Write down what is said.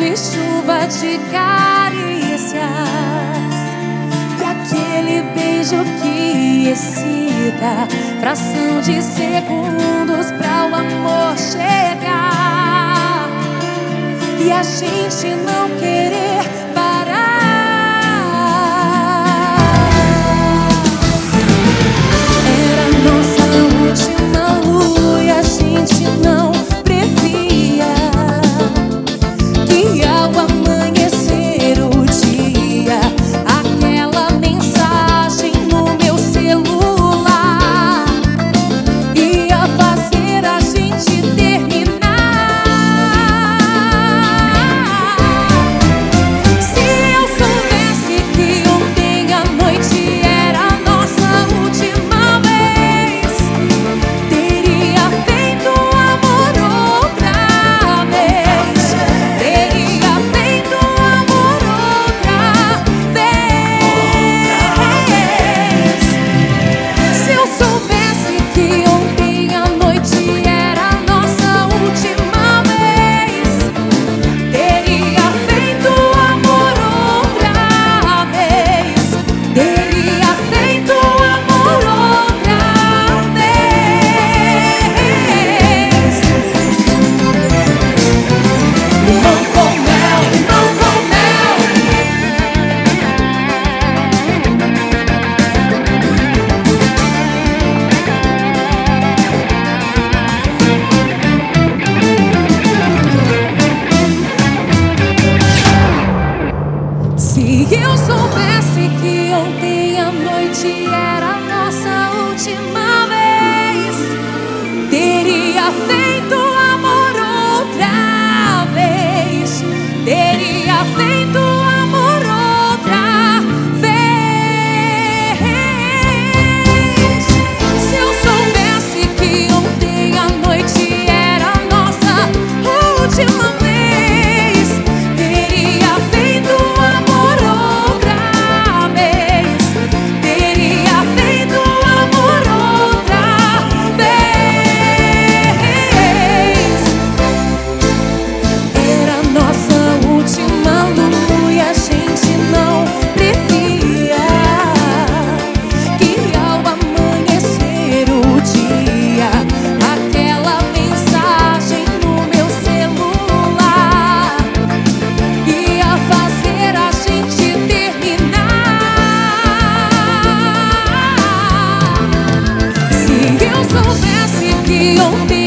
e chuva de carícias, e aquele beijo que excita, fração de segundos pra o amor chegar e a gente não querer parar. Era nossa última lua e a gente não previa que ao amanhecer o dia, aquela mensagem no meu celular ia fazer a gente terminar. Se eu soubesse que ontem à noite era a nossa última vez, teria feito amor outra vez. Teria feito amor outra vez. Se eu soubesse que ontem à noite era a nossa última vez, teria feito amor outra vez. Teria feito amor outra vez. Limão com mel, limão com mel. Se eu soubesse que ontem à noite era a nossa última vez, teria feito amor outra vez. Teria feito amor outra vez. Se eu soubesse que ontem à noite era a nossa última vez, teria feito amor outra vez. Teria feito amor outra vez. Era nossa última lua e a gente não previa que ao amanhecer o dia, aquela mensagem no meu celular ia fazer a gente terminar. Se eu soubesse que ontem